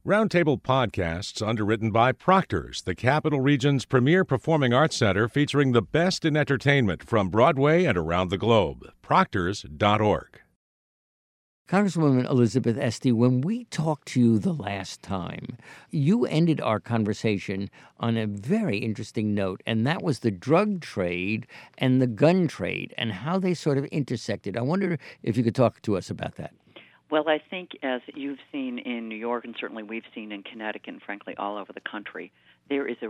Roundtable Podcasts, underwritten by Proctor's, the Capital Region's premier performing arts center featuring the best in entertainment from Broadway and around the globe. Proctors.org. Congresswoman Elizabeth Esty, when we talked to you the last time, you ended our conversation on a very interesting note, and that was the drug trade and the gun trade and how they sort of intersected. I wonder if you could talk to us about that. Well, I think as you've seen in New York, and certainly we've seen in Connecticut, and frankly all over the country, there is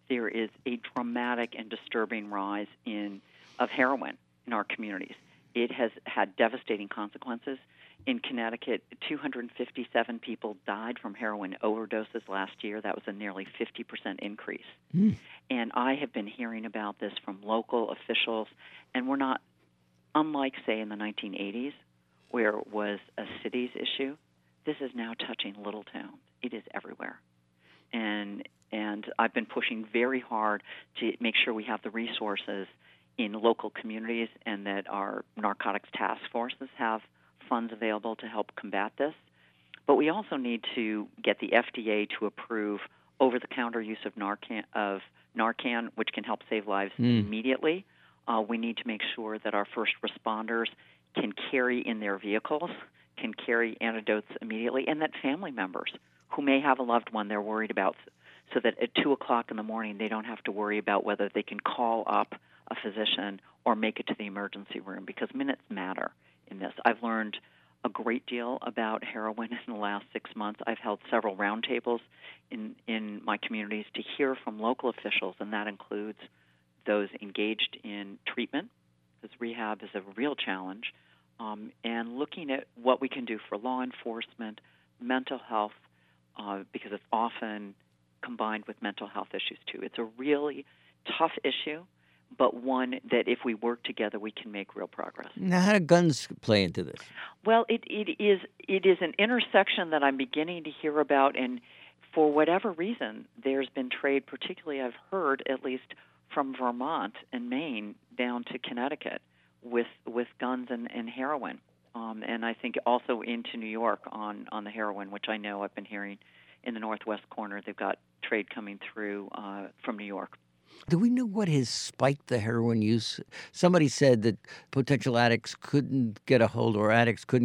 a dramatic and disturbing rise of heroin in our communities. It has had devastating consequences. In Connecticut, 257 people died from heroin overdoses last year. That was a nearly 50% increase. And I have been hearing about this from local officials, and we're not, unlike, say, in the 1980s, where it was a city's issue, this is now touching little towns. It is everywhere. And I've been pushing very hard to make sure we have the resources in local communities and that our narcotics task forces have funds available to help combat this. But we also need to get the FDA to approve over-the-counter use of Narcan, which can help save lives immediately. We need to make sure that our first responders can carry in their vehicles, can carry antidotes immediately, and that family members who may have a loved one they're worried about, so that at 2 o'clock in the morning they don't have to worry about whether they can call up a physician or make it to the emergency room, because minutes matter in this. I've learned a great deal about heroin in the last 6 months. I've held several roundtables in my communities to hear from local officials, and that includes those engaged in treatment, because rehab is a real challenge, and looking at what we can do for law enforcement, mental health, because it's often combined with mental health issues too. It's a really tough issue, but one that if we work together, we can make real progress. Now, how do guns play into this? Well, it is an intersection that I'm beginning to hear about, and for whatever reason, there's been trade, particularly I've heard, at least from Vermont and Maine down to Connecticut, with guns and heroin. And I think also into New York on the heroin, which I know I've been hearing in the northwest corner. They've got trade coming through from New York. Do we know what has spiked the heroin use? Somebody said that potential addicts couldn't get a hold of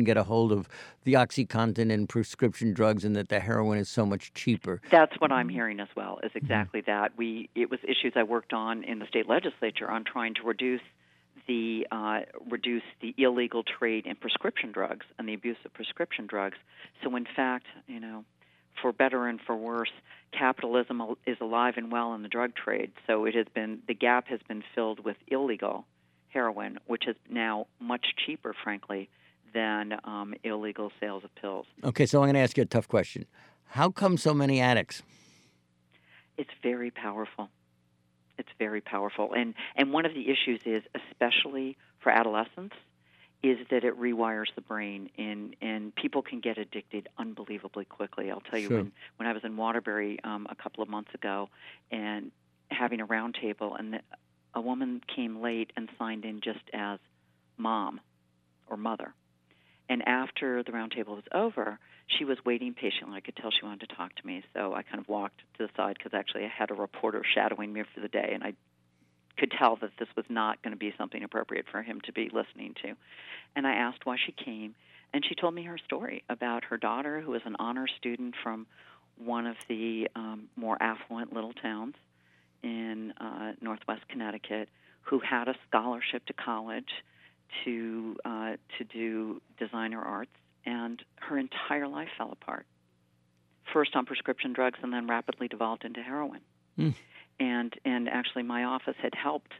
the OxyContin and prescription drugs, and that the heroin is so much cheaper. That's what I'm hearing as well, is exactly that. It was issues I worked on in the state legislature on trying to reduce the illegal trade in prescription drugs and the abuse of prescription drugs. So in fact, for better and for worse, capitalism is alive and well in the drug trade. So the gap has been filled with illegal heroin, which is now much cheaper, frankly, than illegal sales of pills. Okay, so I'm going to ask you a tough question. How come so many addicts? It's very powerful. It's very powerful. And one of the issues is, especially for adolescents, is that it rewires the brain, and people can get addicted unbelievably quickly. I'll tell you, Sure. when I was in Waterbury a couple of months ago and having a round table, and a woman came late and signed in just as mom or mother. And after the round table was over, she was waiting patiently. I could tell she wanted to talk to me, so I kind of walked to the side, because actually I had a reporter shadowing me for the day, and I could tell that this was not going to be something appropriate for him to be listening to. And I asked why she came, and she told me her story about her daughter, who was an honor student from one of the more affluent little towns in northwest Connecticut, who had a scholarship to college to do designer arts, and her entire life fell apart. First on prescription drugs, and then rapidly devolved into heroin. And actually, my office had helped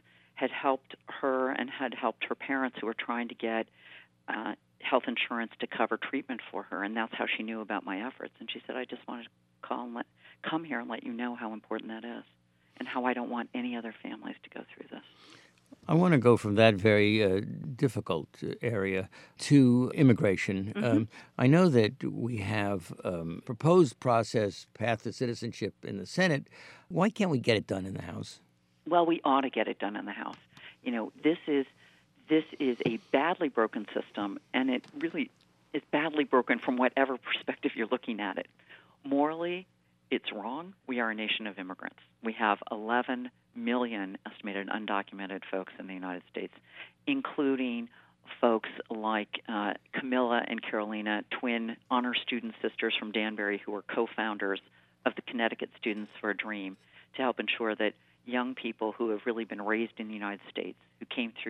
her and had helped her parents, who were trying to get health insurance to cover treatment for her, and that's how she knew about my efforts. And she said, "I just wanted to come here and let you know how important that is, and how I don't want any other families to go through this." I want to go from that very difficult area to immigration. I know that we have proposed process, path to citizenship in the Senate. Why can't we get it done in the House? Well, we ought to get it done in the House. This is a badly broken system, and it really is badly broken from whatever perspective you're looking at it. Morally, it's wrong. We are a nation of immigrants. We have 11 million estimated undocumented folks in the United States, including folks like Camilla and Carolina, twin honor student sisters from Danbury, who are co-founders of the Connecticut Students for a Dream, to help ensure that young people who have really been raised in the United States, who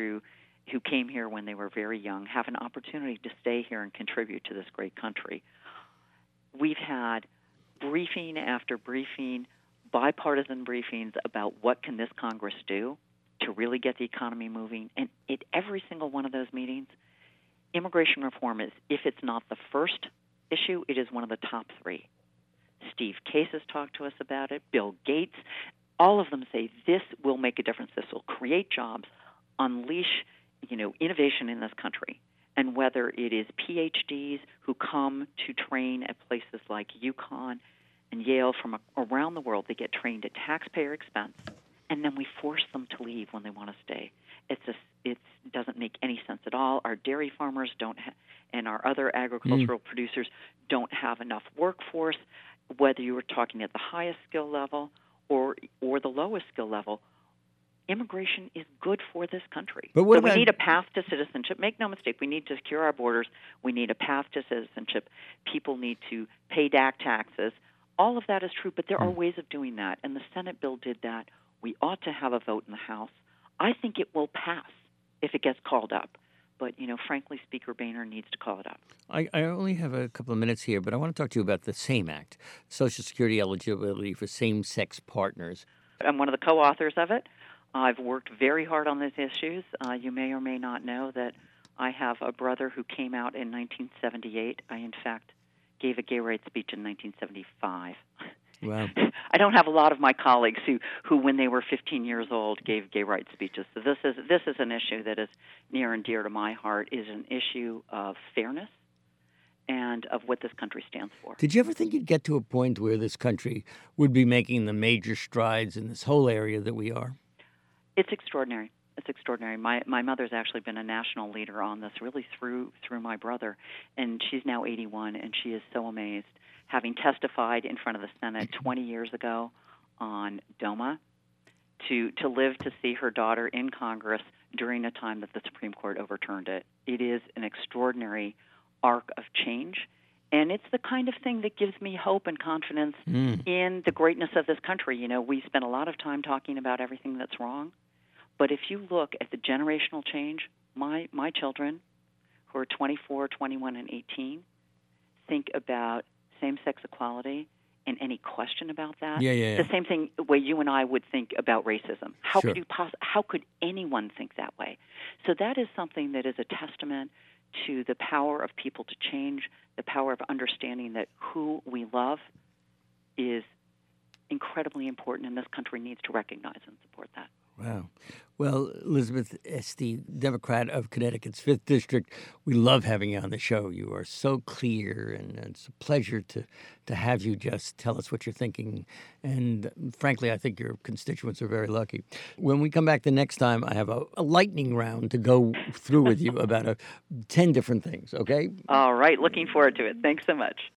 came here when they were very young, have an opportunity to stay here and contribute to this great country. We've had briefing after briefing, bipartisan briefings about what can this Congress do to really get the economy moving. And at every single one of those meetings, immigration reform is, if it's not the first issue, it is one of the top three. Steve Case has talked to us about it. Bill Gates. All of them say this will make a difference. This will create jobs, unleash, innovation in this country. And whether it is PhDs who come to train at places like UConn and Yale from around the world, they get trained at taxpayer expense, and then we force them to leave when they want to stay. It doesn't make any sense at all. Our dairy farmers and our other agricultural producers don't have enough workforce, whether you were talking at the highest skill level or the lowest skill level. Immigration is good for this country. But we need a path to citizenship. Make no mistake, we need to secure our borders. We need a path to citizenship. People need to pay DAC taxes. All of that is true, but there are ways of doing that, and the Senate bill did that. We ought to have a vote in the House. I think it will pass if it gets called up. But, frankly, Speaker Boehner needs to call it up. I only have a couple of minutes here, but I want to talk to you about the SAME Act, Social Security eligibility for same-sex partners. I'm one of the co-authors of it. I've worked very hard on these issues. You may or may not know that I have a brother who came out in 1978. I, in fact, gave a gay rights speech in 1975. Wow. I don't have a lot of my colleagues who when they were 15 years old, gave gay rights speeches. So this is an issue that is near and dear to my heart, is an issue of fairness and of what this country stands for. Did you ever think you'd get to a point where this country would be making the major strides in this whole area that we are? It's extraordinary. It's extraordinary. My mother's actually been a national leader on this, really through my brother, and she's now 81, and she is so amazed, having testified in front of the Senate 20 years ago on DOMA, to live to see her daughter in Congress during a time that the Supreme Court overturned it. It is an extraordinary arc of change, and it's the kind of thing that gives me hope and confidence in the greatness of this country. We spend a lot of time talking about everything that's wrong, but if you look at the generational change, my children, who are 24, 21, and 18, think about same-sex equality and any question about that. Yeah. The same thing way you and I would think about racism. How Sure. how could anyone think that way? So that is something that is a testament to the power of people to change, the power of understanding that who we love is incredibly important, and this country needs to recognize and support that. Wow. Well, Elizabeth Esty, Democrat of Connecticut's 5th District, we love having you on the show. You are so clear, and it's a pleasure to have you just tell us what you're thinking. And frankly, I think your constituents are very lucky. When we come back the next time, I have a lightning round to go through with you about 10 different things, okay? All right. Looking forward to it. Thanks so much.